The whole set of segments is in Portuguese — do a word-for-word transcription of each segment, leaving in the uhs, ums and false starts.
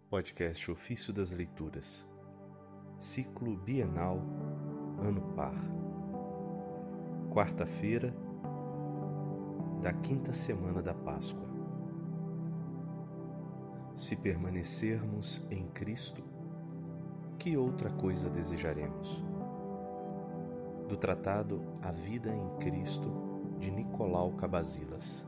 Podcast Ofício das Leituras, Ciclo Bienal, Ano Par. Quarta-feira da quinta semana da Páscoa. Se permanecermos em Cristo, que outra coisa desejaremos? Do tratado A Vida em Cristo, de Nicolau Cabasilas.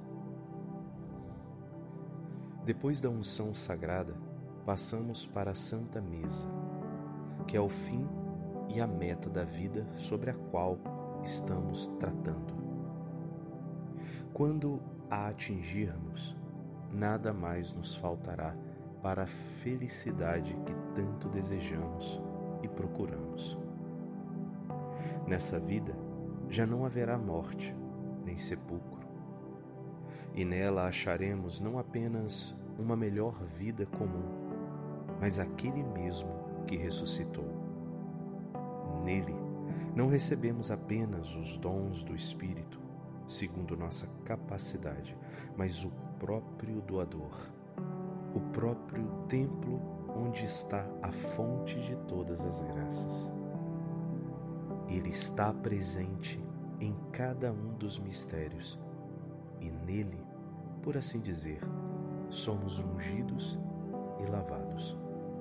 Depois da unção sagrada, passamos para a Santa Mesa, que é o fim e a meta da vida sobre a qual estamos tratando. Quando a atingirmos, nada mais nos faltará para a felicidade que tanto desejamos e procuramos. Nessa vida já não haverá morte, nem sepulcro, e nela acharemos não apenas uma melhor vida comum, mas aquele mesmo que ressuscitou. Nele, não recebemos apenas os dons do Espírito, segundo nossa capacidade, mas o próprio doador, o próprio templo onde está a fonte de todas as graças. Ele está presente em cada um dos mistérios, e nele, por assim dizer, somos ungidos e lavados.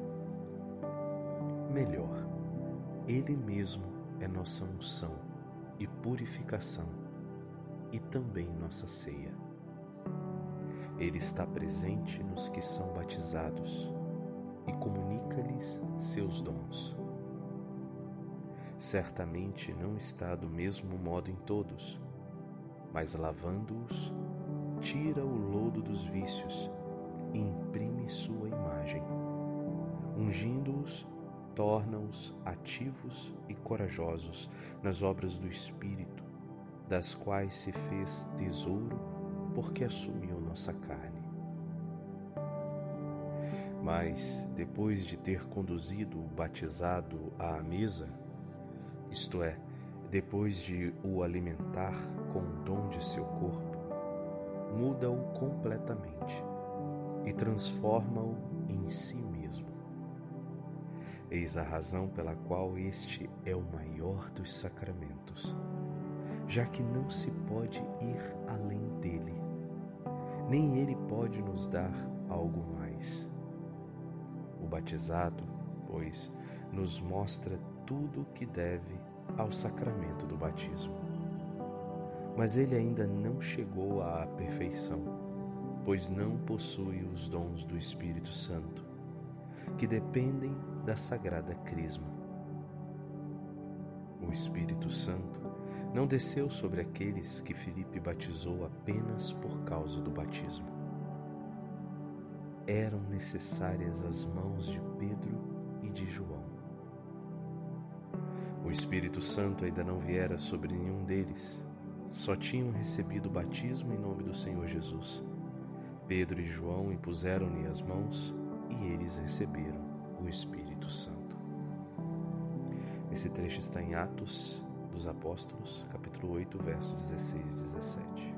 Melhor, Ele mesmo é nossa unção e purificação e também nossa ceia. Ele está presente nos que são batizados e comunica-lhes seus dons. Certamente não está do mesmo modo em todos, mas lavando-os, tira o lodo dos vícios e imprime sua imagem. Ungindo-os, torna-os ativos e corajosos nas obras do Espírito, das quais se fez tesouro porque assumiu nossa carne. Mas, depois de ter conduzido o batizado à mesa, isto é, depois de o alimentar com o dom de seu corpo, muda-o completamente e transforma-o em si mesmo. Eis a razão pela qual este é o maior dos sacramentos, já que não se pode ir além dele, nem ele pode nos dar algo mais. O batizado, pois, nos mostra tudo o que deve ao sacramento do batismo. Mas ele ainda não chegou à perfeição, pois não possui os dons do Espírito Santo, que dependem da Sagrada Crisma. O Espírito Santo não desceu sobre aqueles que Filipe batizou apenas por causa do batismo. Eram necessárias as mãos de Pedro e de João. O Espírito Santo ainda não viera sobre nenhum deles, só tinham recebido o batismo em nome do Senhor Jesus. Pedro e João impuseram-lhe as mãos e eles receberam o Espírito Santo. Esse trecho está em Atos dos Apóstolos, capítulo oito, versos dezesseis e dezessete.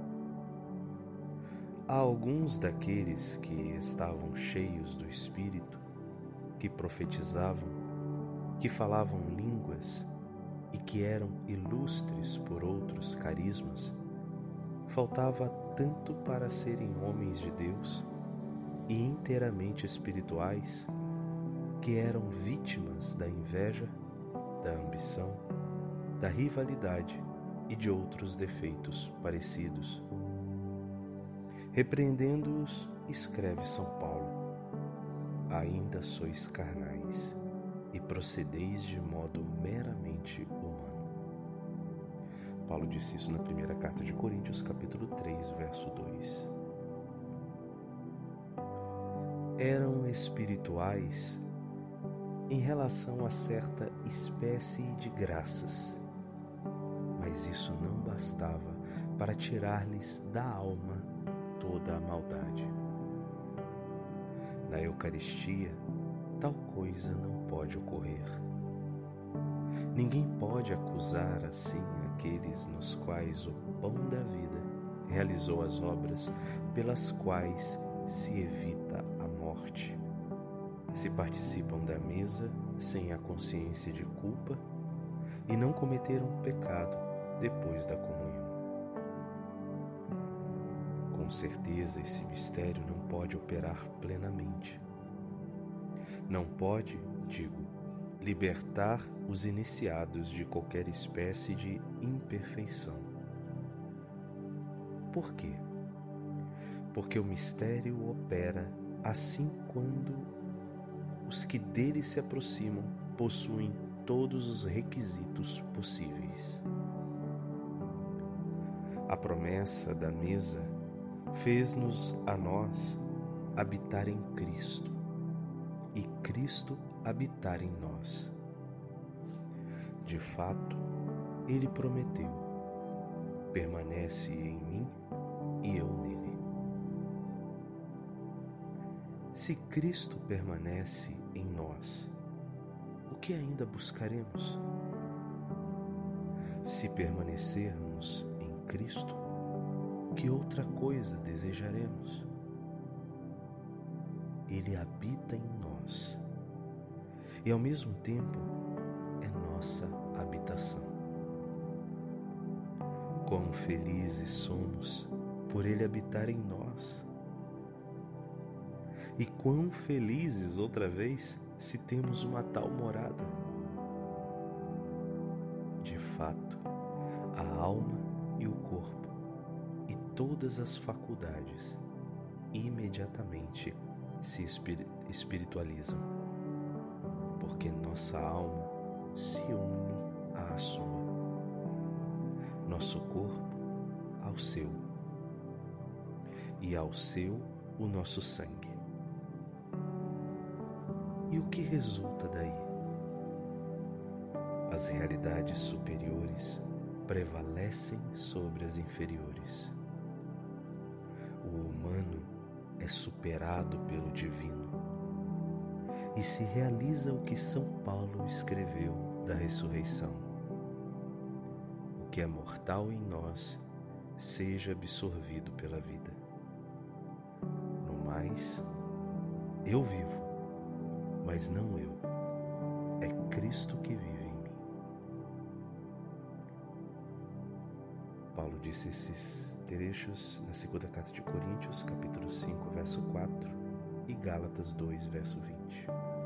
Há alguns daqueles que estavam cheios do Espírito, que profetizavam, que falavam línguas e que eram ilustres por outros carismas. Faltava tanto para serem homens de Deus e inteiramente espirituais, que eram vítimas da inveja, da ambição, da rivalidade e de outros defeitos parecidos. Repreendendo-os, escreve São Paulo: ainda sois carnais e procedeis de modo meramente humano. Paulo disse isso na primeira carta de Coríntios, capítulo três, verso dois. Eram espirituais em relação a certa espécie de graças, mas isso não bastava para tirar-lhes da alma toda a maldade. Na Eucaristia, tal coisa não pode ocorrer. Ninguém pode acusar assim aqueles nos quais o pão da vida realizou as obras pelas quais se evita a morte. se participam da mesa sem a consciência de culpa e não cometeram pecado depois da comunhão. Com certeza, esse mistério não pode operar plenamente. Não pode, digo, libertar os iniciados de qualquer espécie de imperfeição. Por quê? Porque o mistério opera assim quando os que dele se aproximam possuem todos os requisitos possíveis. A promessa da mesa fez-nos a nós habitar em Cristo e Cristo habitar em nós. De fato, ele prometeu: permanece em mim e eu nele. Se Cristo permanece em nós, o que ainda buscaremos? Se permanecermos em Cristo, que outra coisa desejaremos? Ele habita em nós e ao mesmo tempo é nossa habitação. Quão felizes somos por ele habitar em nós! E quão felizes, outra vez, se temos uma tal morada. De fato, a alma e o corpo e todas as faculdades imediatamente se espiritualizam, porque nossa alma se une à sua, nosso corpo ao seu, e ao seu o nosso sangue. E o que resulta daí? As realidades superiores prevalecem sobre as inferiores. O humano é superado pelo divino e se realiza o que São Paulo escreveu da ressurreição: o que é mortal em nós seja absorvido pela vida. No mais, eu vivo, mas não eu, é Cristo que vive em mim. Paulo disse esses trechos na segunda carta de Coríntios, capítulo cinco, verso quatro, e Gálatas dois, verso vinte.